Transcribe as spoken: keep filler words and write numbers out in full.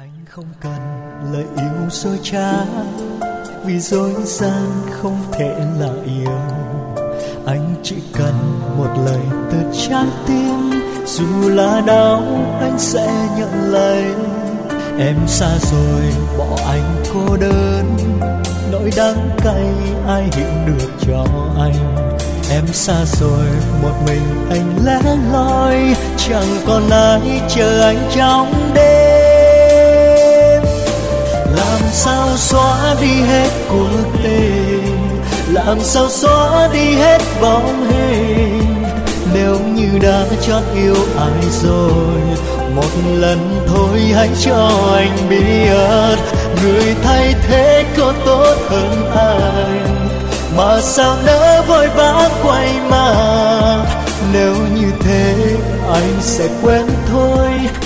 Anh không cần lời yêu dối trá, vì dối gian không thể là yêu. Anh chỉ cần một lời từ trái tim, dù là đau anh sẽ nhận lấy. Em xa rồi bỏ anh cô đơn, nỗi đắng cay ai hiểu được cho anh. Em xa rồi một mình anh lẻ loi, chẳng còn ai chờ anh trong đêm. Làm sao xóa đi hết cuộc tình, làm sao xóa đi hết bóng hình. Nếu như đã chót yêu ai rồi, một lần thôi hãy cho anh biết, người thay thế có tốt hơn anh, mà sao nỡ vội vã quay mặt. Nếu như thế anh sẽ quên thôi,